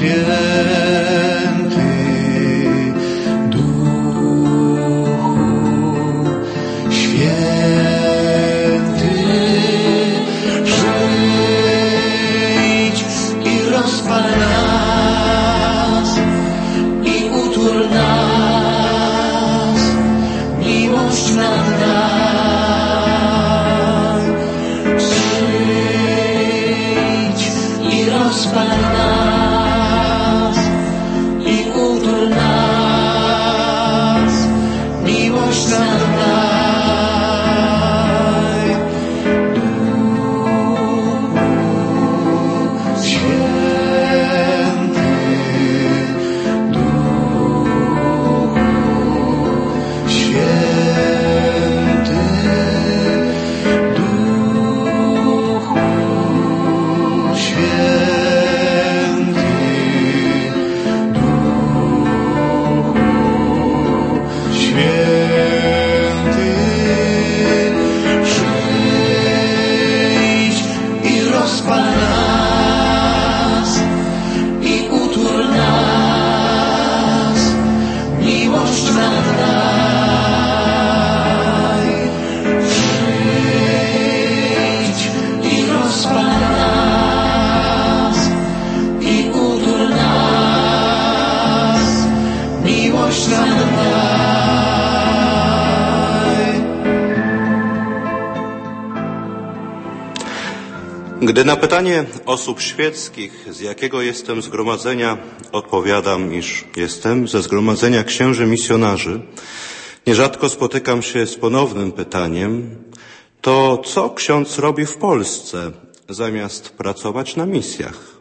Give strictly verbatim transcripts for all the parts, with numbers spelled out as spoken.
Gdy na pytanie osób świeckich, z jakiego jestem zgromadzenia, odpowiadam, iż jestem ze zgromadzenia księży misjonarzy, nierzadko spotykam się z ponownym pytaniem, to co ksiądz robi w Polsce, zamiast pracować na misjach?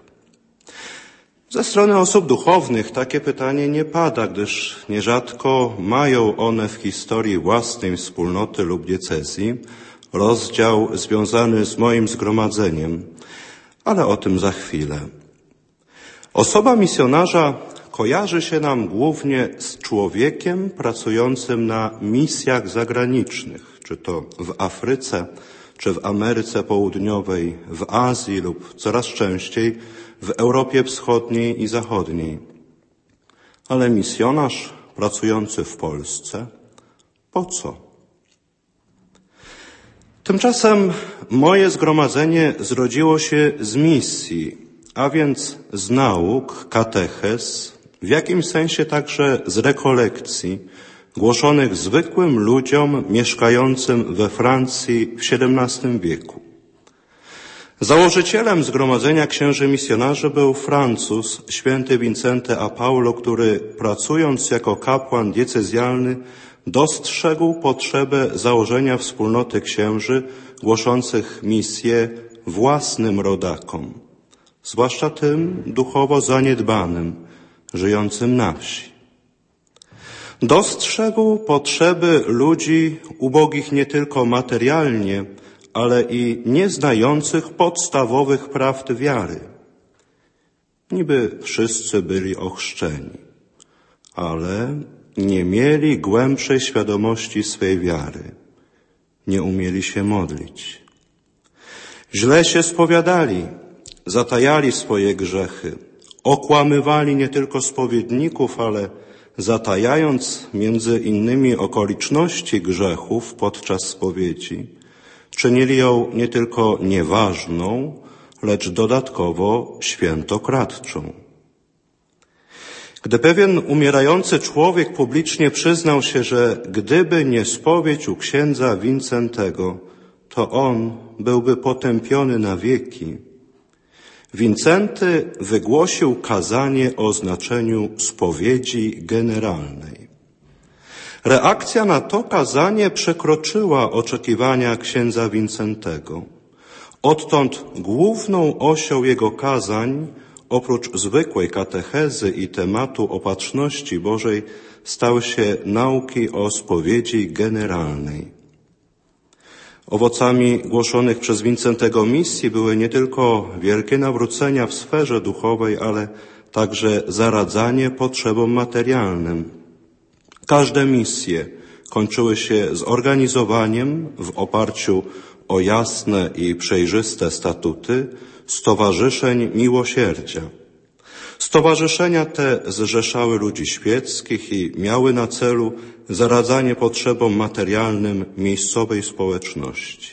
Ze strony osób duchownych takie pytanie nie pada, gdyż nierzadko mają one w historii własnej wspólnoty lub diecezji rozdział związany z moim zgromadzeniem, ale o tym za chwilę. Osoba misjonarza kojarzy się nam głównie z człowiekiem pracującym na misjach zagranicznych, czy to w Afryce, czy w Ameryce Południowej, w Azji lub coraz częściej w Europie Wschodniej i Zachodniej. Ale misjonarz pracujący w Polsce, po co? Tymczasem moje zgromadzenie zrodziło się z misji, a więc z nauk, katechez, w jakimś sensie także z rekolekcji głoszonych zwykłym ludziom mieszkającym we Francji w siedemnastym wieku. Założycielem Zgromadzenia Księży Misjonarzy był Francuz, święty Wincenty a Paulo, który pracując jako kapłan diecezjalny dostrzegł potrzebę założenia wspólnoty księży głoszących misję własnym rodakom, zwłaszcza tym duchowo zaniedbanym, żyjącym na wsi. Dostrzegł potrzeby ludzi ubogich nie tylko materialnie, ale i nieznających podstawowych prawd wiary. Niby wszyscy byli ochrzczeni, ale nie mieli głębszej świadomości swej wiary. Nie umieli się modlić. Źle się spowiadali, zatajali swoje grzechy, okłamywali nie tylko spowiedników, ale zatajając między innymi okoliczności grzechów podczas spowiedzi, czynili ją nie tylko nieważną, lecz dodatkowo świętokradczą. Gdy pewien umierający człowiek publicznie przyznał się, że gdyby nie spowiedź u księdza Wincentego, to on byłby potępiony na wieki, Wincenty wygłosił kazanie o znaczeniu spowiedzi generalnej. Reakcja na to kazanie przekroczyła oczekiwania księdza Wincentego. Odtąd główną osią jego kazań, oprócz zwykłej katechezy i tematu opatrzności Bożej, stały się nauki o spowiedzi generalnej. Owocami głoszonych przez Wincentego misji były nie tylko wielkie nawrócenia w sferze duchowej, ale także zaradzanie potrzebom materialnym. Każde misje kończyły się zorganizowaniem w oparciu o jasne i przejrzyste statuty stowarzyszeń miłosierdzia. Stowarzyszenia te zrzeszały ludzi świeckich i miały na celu zaradzanie potrzebom materialnym miejscowej społeczności.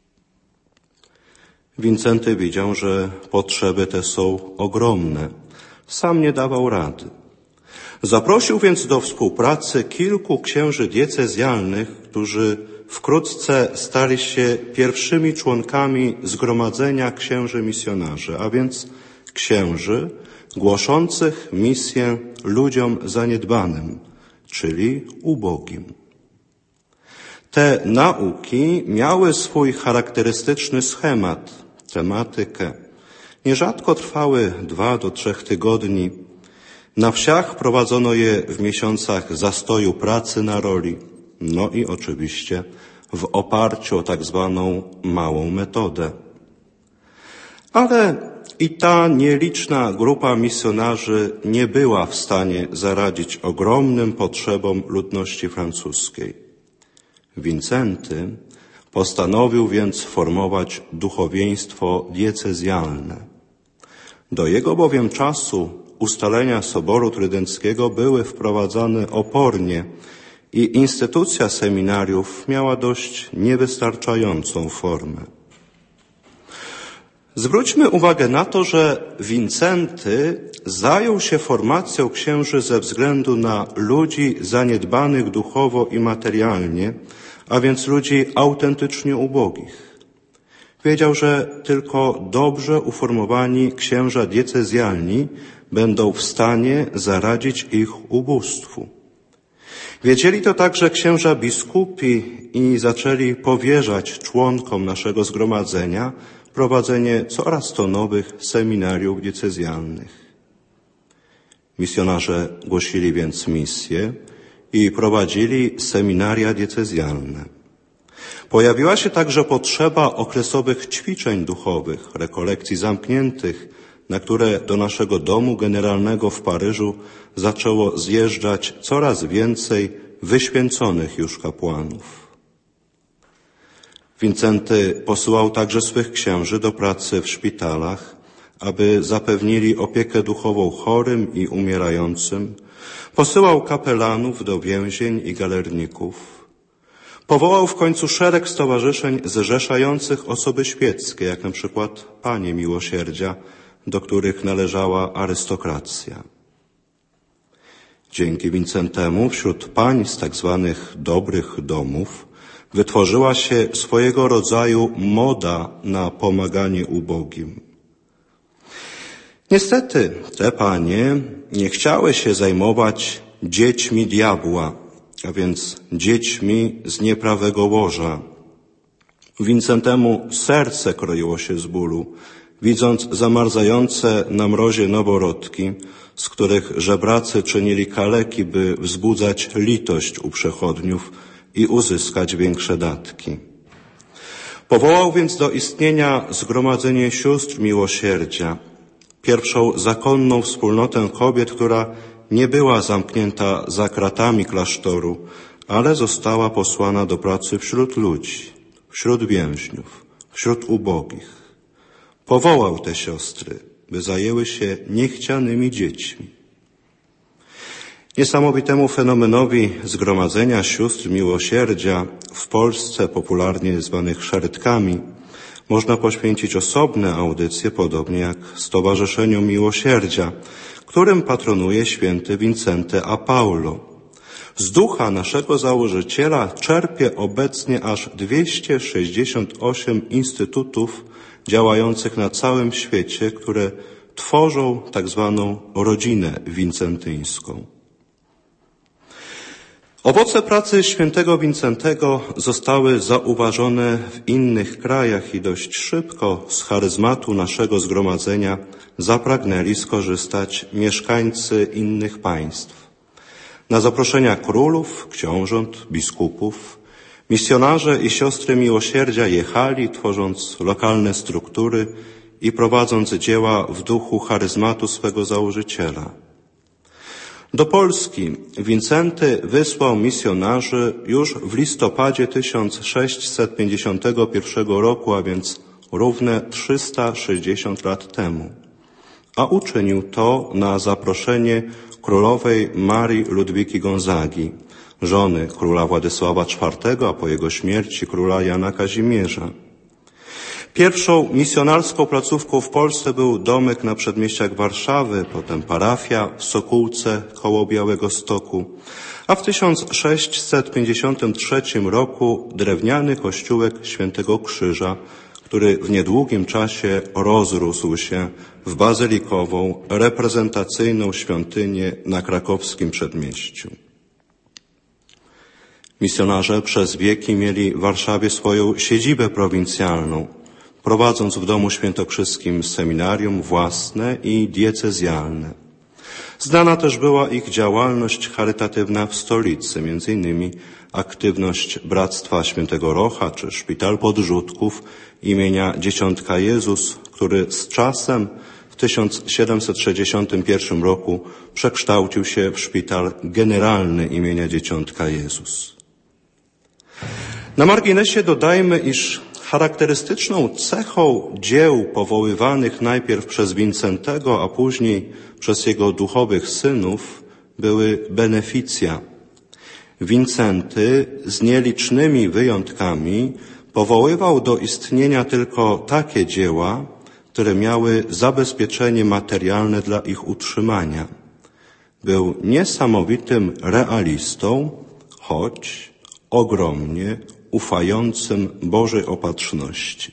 Wincenty widział, że potrzeby te są ogromne. Sam nie dawał rady. Zaprosił więc do współpracy kilku księży diecezjalnych, którzy wkrótce stali się pierwszymi członkami Zgromadzenia Księży Misjonarzy, a więc księży głoszących misję ludziom zaniedbanym, czyli ubogim. Te nauki miały swój charakterystyczny schemat, tematykę. Nierzadko trwały dwa do trzech tygodni. Na wsiach prowadzono je w miesiącach zastoju pracy na roli, no i oczywiście w oparciu o tak zwaną małą metodę. Ale i ta nieliczna grupa misjonarzy nie była w stanie zaradzić ogromnym potrzebom ludności francuskiej. Wincenty postanowił więc formować duchowieństwo diecezjalne. Do jego bowiem czasu ustalenia Soboru Trydenckiego były wprowadzane opornie i instytucja seminariów miała dość niewystarczającą formę. Zwróćmy uwagę na to, że Wincenty zajął się formacją księży ze względu na ludzi zaniedbanych duchowo i materialnie, a więc ludzi autentycznie ubogich. Wiedział, że tylko dobrze uformowani księża diecezjalni będą w stanie zaradzić ich ubóstwu. Wiedzieli to także księża biskupi i zaczęli powierzać członkom naszego zgromadzenia prowadzenie coraz to nowych seminariów diecezjalnych. Misjonarze głosili więc misję i prowadzili seminaria diecezjalne. Pojawiła się także potrzeba okresowych ćwiczeń duchowych, rekolekcji zamkniętych, na które do naszego domu generalnego w Paryżu zaczęło zjeżdżać coraz więcej wyświęconych już kapłanów. Wincenty posyłał także swych księży do pracy w szpitalach, aby zapewnili opiekę duchową chorym i umierającym. Posyłał kapelanów do więzień i galerników. Powołał w końcu szereg stowarzyszeń zrzeszających osoby świeckie, jak na przykład Panie Miłosierdzia, do których należała arystokracja. Dzięki Wincentemu wśród pań z tak zwanych dobrych domów wytworzyła się swojego rodzaju moda na pomaganie ubogim. Niestety te panie nie chciały się zajmować dziećmi diabła, a więc dziećmi z nieprawego łoża. Wincentemu serce kroiło się z bólu, widząc zamarzające na mrozie noworodki, z których żebracy czynili kaleki, by wzbudzać litość u przechodniów i uzyskać większe datki. Powołał więc do istnienia Zgromadzenie Sióstr Miłosierdzia, pierwszą zakonną wspólnotę kobiet, która nie była zamknięta za kratami klasztoru, ale została posłana do pracy wśród ludzi, wśród więźniów, wśród ubogich. Powołał te siostry, by zajęły się niechcianymi dziećmi. Niesamowitemu fenomenowi Zgromadzenia Sióstr Miłosierdzia, w Polsce popularnie zwanych szerytkami, można poświęcić osobne audycje, podobnie jak Stowarzyszeniu Miłosierdzia, którym patronuje święty Wincenty a Paulo. Z ducha naszego założyciela czerpie obecnie aż dwieście sześćdziesiąt osiem instytutów działających na całym świecie, które tworzą tak zwaną rodzinę wincentyńską. Owoce pracy świętego Wincentego zostały zauważone w innych krajach i dość szybko z charyzmatu naszego zgromadzenia zapragnęli skorzystać mieszkańcy innych państw. Na zaproszenia królów, książąt, biskupów, misjonarze i siostry miłosierdzia jechali, tworząc lokalne struktury i prowadząc dzieła w duchu charyzmatu swego założyciela. Do Polski Wincenty wysłał misjonarzy już w listopadzie tysiąc sześćset pięćdziesiątego pierwszego roku, a więc równe trzysta sześćdziesiąt lat temu. a uczynił to na zaproszenie królowej Marii Ludwiki Gonzagi, żony króla Władysława czwartego, a po jego śmierci króla Jana Kazimierza. Pierwszą misjonarską placówką w Polsce był domek na przedmieściach Warszawy, potem parafia w Sokółce koło Białegostoku, a w tysiąc sześćset pięćdziesiątym trzecim roku drewniany kościółek Świętego Krzyża, który w niedługim czasie rozrósł się w bazylikową, reprezentacyjną świątynię na krakowskim przedmieściu. Misjonarze przez wieki mieli w Warszawie swoją siedzibę prowincjalną, prowadząc w Domu Świętokrzyskim seminarium własne i diecezjalne. Znana też była ich działalność charytatywna w stolicy, między innymi aktywność Bractwa Świętego Rocha czy Szpital Podrzutków imienia Dzieciątka Jezus, który z czasem w tysiąc siedemset sześćdziesiątym pierwszym roku przekształcił się w Szpital Generalny imienia Dzieciątka Jezus. Na marginesie dodajmy, iż charakterystyczną cechą dzieł powoływanych najpierw przez Wincentego, a później przez jego duchowych synów były beneficja. Wincenty z nielicznymi wyjątkami powoływał do istnienia tylko takie dzieła, które miały zabezpieczenie materialne dla ich utrzymania. Był niesamowitym realistą, choć ogromnie ufającym Bożej opatrzności.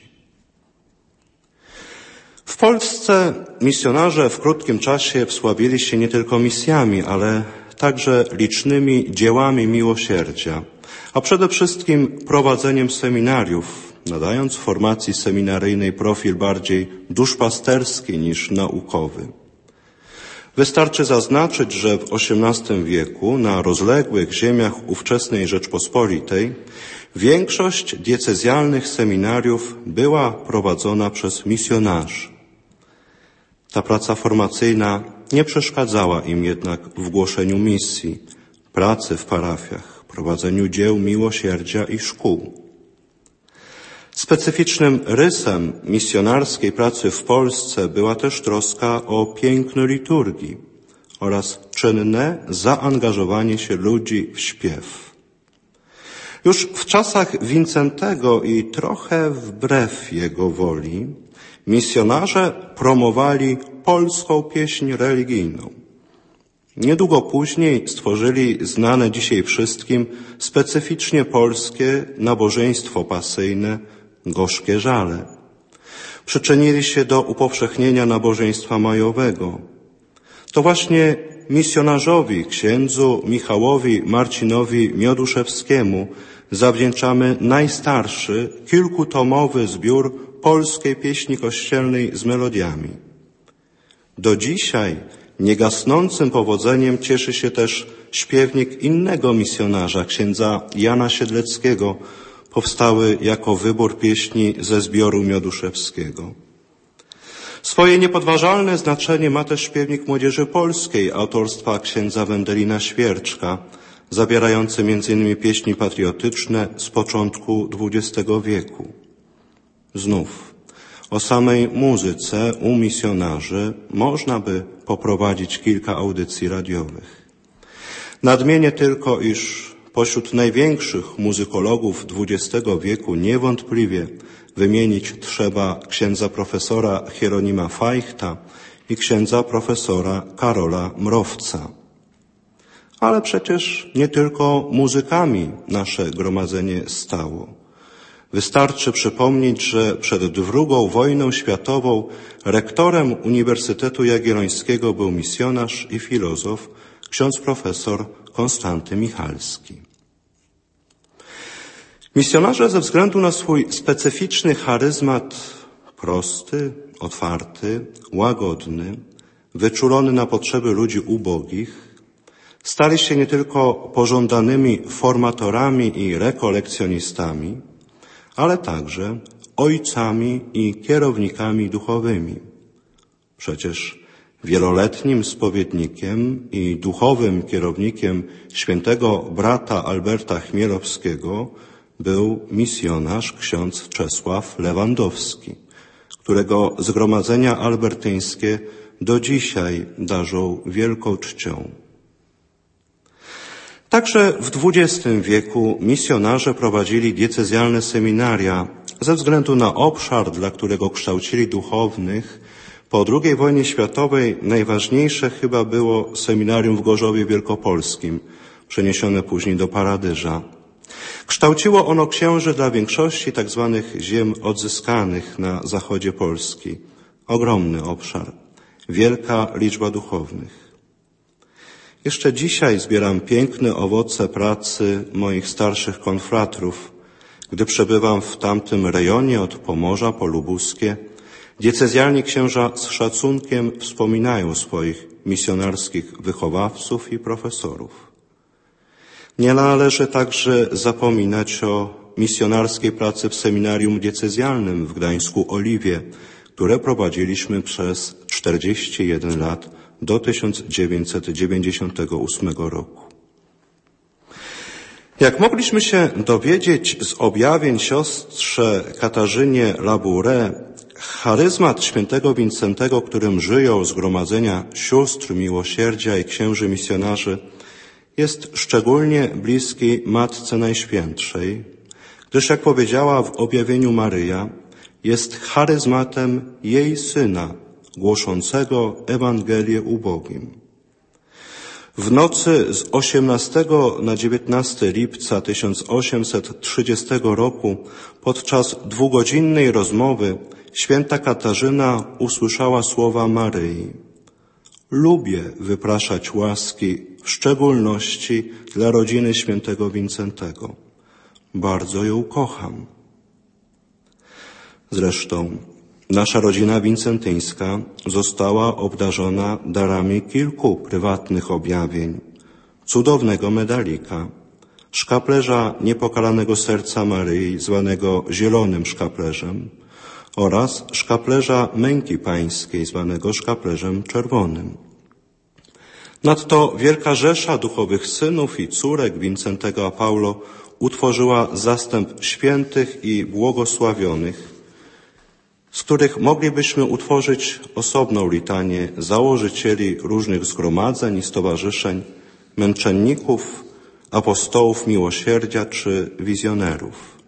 W Polsce misjonarze w krótkim czasie wsławili się nie tylko misjami, ale także licznymi dziełami miłosierdzia, a przede wszystkim prowadzeniem seminariów, nadając formacji seminaryjnej profil bardziej duszpasterski niż naukowy. Wystarczy zaznaczyć, że w osiemnastym wieku na rozległych ziemiach ówczesnej Rzeczpospolitej większość diecezjalnych seminariów była prowadzona przez misjonarzy. Ta praca formacyjna nie przeszkadzała im jednak w głoszeniu misji, pracy w parafiach, prowadzeniu dzieł miłosierdzia i szkół. Specyficznym rysem misjonarskiej pracy w Polsce była też troska o piękno liturgii oraz czynne zaangażowanie się ludzi w śpiew. Już w czasach Wincentego i trochę wbrew jego woli misjonarze promowali polską pieśń religijną. Niedługo później stworzyli znane dzisiaj wszystkim specyficznie polskie nabożeństwo pasyjne Gorzkie Żale. Przyczynili się do upowszechnienia nabożeństwa majowego. To właśnie misjonarzowi księdzu Michałowi Marcinowi Mioduszewskiemu zawdzięczamy najstarszy, kilkutomowy zbiór polskiej pieśni kościelnej z melodiami. Do dzisiaj niegasnącym powodzeniem cieszy się też śpiewnik innego misjonarza, księdza Jana Siedleckiego, powstały jako wybór pieśni ze zbioru Mioduszewskiego. Swoje niepodważalne znaczenie ma też śpiewnik młodzieży polskiej autorstwa księdza Wendelina Świerczka, zawierający między innymi pieśni patriotyczne z początku dwudziestego wieku. Znów, o samej muzyce u misjonarzy można by poprowadzić kilka audycji radiowych. Nadmienię tylko, iż pośród największych muzykologów dwudziestego wieku niewątpliwie wymienić trzeba księdza profesora Hieronima Fajchta i księdza profesora Karola Mrowca. Ale przecież nie tylko muzykami nasze gromadzenie stało. Wystarczy przypomnieć, że przed drugą wojną światową rektorem Uniwersytetu Jagiellońskiego był misjonarz i filozof ksiądz profesor Konstanty Michalski. Misjonarze ze względu na swój specyficzny charyzmat prosty, otwarty, łagodny, wyczulony na potrzeby ludzi ubogich, stali się nie tylko pożądanymi formatorami i rekolekcjonistami, ale także ojcami i kierownikami duchowymi. Przecież wieloletnim spowiednikiem i duchowym kierownikiem świętego brata Alberta Chmielowskiego był misjonarz ksiądz Czesław Lewandowski, którego zgromadzenia albertyńskie do dzisiaj darzą wielką czcią. Także w dwudziestym wieku misjonarze prowadzili diecezjalne seminaria ze względu na obszar, dla którego kształcili duchownych. Po drugiej wojnie światowej najważniejsze chyba było seminarium w Gorzowie Wielkopolskim, przeniesione później do Paradyża. Kształciło ono księży dla większości tak zwanych ziem odzyskanych na zachodzie Polski. Ogromny obszar, wielka liczba duchownych. Jeszcze dzisiaj zbieram piękne owoce pracy moich starszych konfratrów. Gdy przebywam w tamtym rejonie od Pomorza po Lubuskie, diecezjalni księża z szacunkiem wspominają swoich misjonarskich wychowawców i profesorów. Nie należy także zapominać o misjonarskiej pracy w seminarium diecezjalnym w Gdańsku-Oliwie, które prowadziliśmy przez czterdzieści jeden lat do tysiąc dziewięćset dziewięćdziesiątego ósmego roku. Jak mogliśmy się dowiedzieć z objawień siostrze Katarzynie Labouré, charyzmat świętego Wincentego, którym żyją zgromadzenia sióstr miłosierdzia i księży misjonarzy, jest szczególnie bliski Matce Najświętszej, gdyż jak powiedziała w objawieniu Maryja, jest charyzmatem jej Syna, głoszącego Ewangelię ubogim. W nocy z osiemnastego na dziewiętnastego lipca tysiąc osiemset trzydziestego roku podczas dwugodzinnej rozmowy święta Katarzyna usłyszała słowa Maryi. Lubię wypraszać łaski, w szczególności dla rodziny świętego Wincentego. Bardzo ją kocham. Zresztą nasza rodzina wincentyńska została obdarzona darami kilku prywatnych objawień, cudownego medalika, szkaplerza Niepokalanego Serca Maryi, zwanego Zielonym Szkaplerzem, oraz szkaplerza Męki Pańskiej, zwanego szkaplerzem czerwonym. Nadto wielka rzesza duchowych synów i córek Wincentego a Paulo utworzyła zastęp świętych i błogosławionych, z których moglibyśmy utworzyć osobną litanię założycieli różnych zgromadzeń i stowarzyszeń, męczenników, apostołów miłosierdzia czy wizjonerów.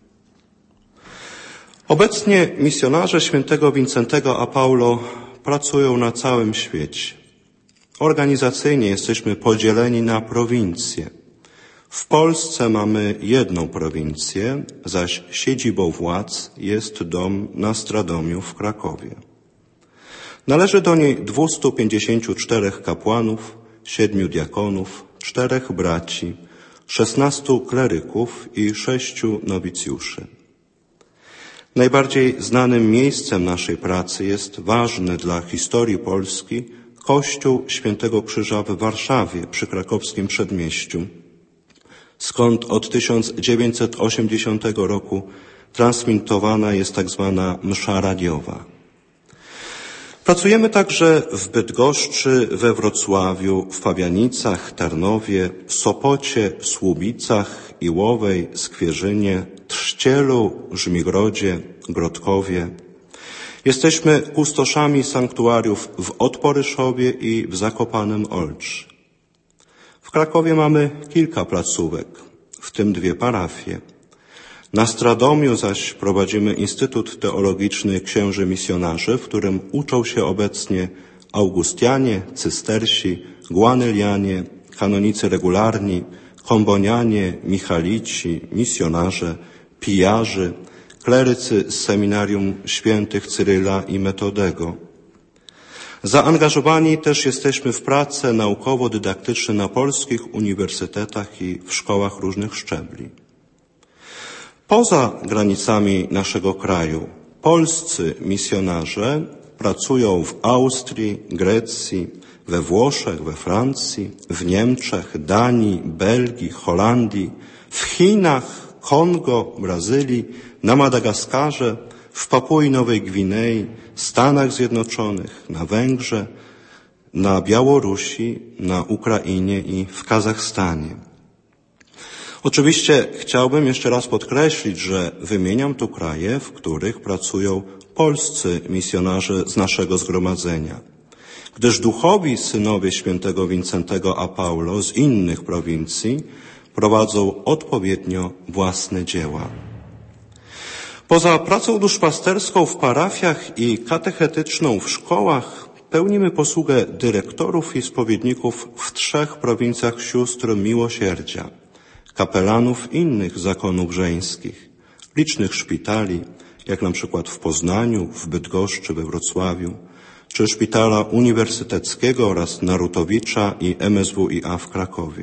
Obecnie misjonarze świętego Wincentego a Paulo pracują na całym świecie. Organizacyjnie jesteśmy podzieleni na prowincje. W Polsce mamy jedną prowincję, zaś siedzibą władz jest dom na Stradomiu w Krakowie. Należy do niej dwieście pięćdziesiąt cztery kapłanów, siedmiu diakonów, czterech braci, szesnastu kleryków i sześciu nowicjuszy. Najbardziej znanym miejscem naszej pracy jest ważny dla historii Polski Kościół Świętego Krzyża w Warszawie przy krakowskim przedmieściu, skąd od tysiąc dziewięćset osiemdziesiątego roku transmitowana jest tak zwana msza radiowa. Pracujemy także w Bydgoszczy, we Wrocławiu, w Pabianicach, Tarnowie, w Sopocie, w Słubicach, Iłowej, Skwierzynie, Trzcielu, Żmigrodzie, Grodkowie. Jesteśmy kustoszami sanktuariów w Odporyszowie i w Zakopanem Olczy. W Krakowie mamy kilka placówek, w tym dwie parafie. Na Stradomiu zaś prowadzimy Instytut Teologiczny Księży Misjonarzy, w którym uczą się obecnie Augustianie, Cystersi, Guanylianie, kanonicy regularni, Kombonianie, Michalici, misjonarze, pijarzy, klerycy z seminarium świętych Cyryla i Metodego. Zaangażowani też jesteśmy w prace naukowo-dydaktyczne na polskich uniwersytetach i w szkołach różnych szczebli. Poza granicami naszego kraju polscy misjonarze pracują w Austrii, Grecji, we Włoszech, we Francji, w Niemczech, Danii, Belgii, Holandii, w Chinach, Kongo, Brazylii, na Madagaskarze, w Papui Nowej Gwinei, Stanach Zjednoczonych, na Węgrzech, na Białorusi, na Ukrainie i w Kazachstanie. Oczywiście chciałbym jeszcze raz podkreślić, że wymieniam tu kraje, w których pracują polscy misjonarze z naszego zgromadzenia. gdyż duchowi synowie świętego Wincentego a Paulo z innych prowincji prowadzą odpowiednio własne dzieła. Poza pracą duszpasterską w parafiach i katechetyczną w szkołach pełnimy posługę dyrektorów i spowiedników w trzech prowincjach sióstr miłosierdzia, kapelanów innych zakonów żeńskich, licznych szpitali, jak na przykład w Poznaniu, w Bydgoszczy, we Wrocławiu, czy Szpitala Uniwersyteckiego oraz Narutowicza i M S W i A w Krakowie.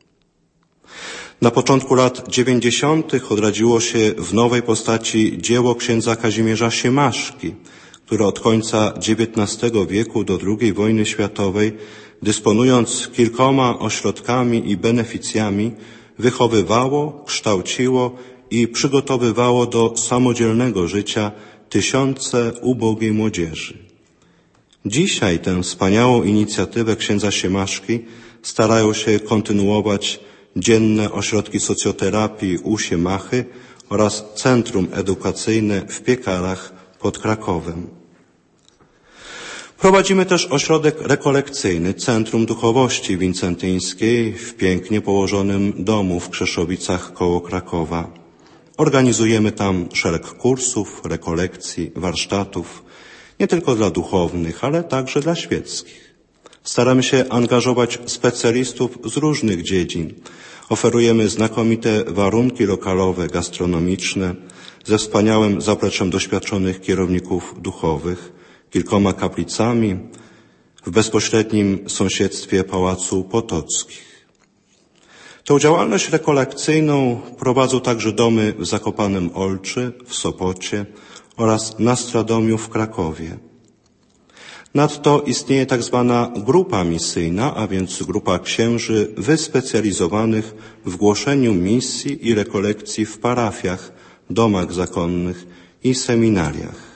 Na początku lat dziewięćdziesiątych odradziło się w nowej postaci dzieło księdza Kazimierza Siemaszki, które od końca dziewiętnastego wieku do drugiej wojny światowej, dysponując kilkoma ośrodkami i beneficjami, wychowywało, kształciło i przygotowywało do samodzielnego życia tysiące ubogiej młodzieży. Dzisiaj tę wspaniałą inicjatywę księdza Siemaszki starają się kontynuować dzienne ośrodki socjoterapii u Siemachy oraz Centrum Edukacyjne w Piekarach pod Krakowem. Prowadzimy też ośrodek rekolekcyjny Centrum Duchowości Wincentyńskiej w pięknie położonym domu w Krzeszowicach koło Krakowa. Organizujemy tam szereg kursów, rekolekcji, warsztatów, nie tylko dla duchownych, ale także dla świeckich. Staramy się angażować specjalistów z różnych dziedzin. Oferujemy znakomite warunki lokalowe, gastronomiczne, ze wspaniałym zapleczem doświadczonych kierowników duchowych, kilkoma kaplicami w bezpośrednim sąsiedztwie Pałacu Potockich. Tę działalność rekolekcyjną prowadzą także domy w Zakopanem Olczy, w Sopocie oraz na Stradomiu w Krakowie. Nadto istnieje tak zwana grupa misyjna, a więc grupa księży wyspecjalizowanych w głoszeniu misji i rekolekcji w parafiach, domach zakonnych i seminariach.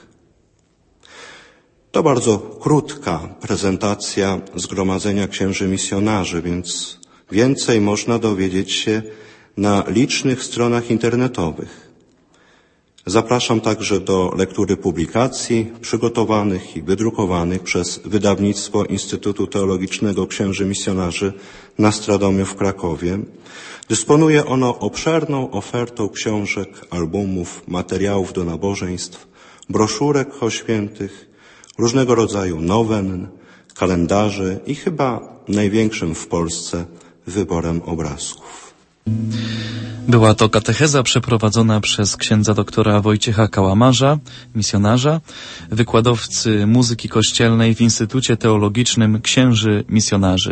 To bardzo krótka prezentacja Zgromadzenia Księży Misjonarzy, więc więcej można dowiedzieć się na licznych stronach internetowych. Zapraszam także do lektury publikacji przygotowanych i wydrukowanych przez wydawnictwo Instytutu Teologicznego Księży Misjonarzy na Stradomiu w Krakowie. Dysponuje ono obszerną ofertą książek, albumów, materiałów do nabożeństw, broszurek o świętych, różnego rodzaju nowen, kalendarzy i chyba największym w Polsce wyborem obrazków. Była to katecheza przeprowadzona przez księdza doktora Wojciecha Kałamarza, misjonarza, wykładowcy muzyki kościelnej w Instytucie Teologicznym Księży Misjonarzy.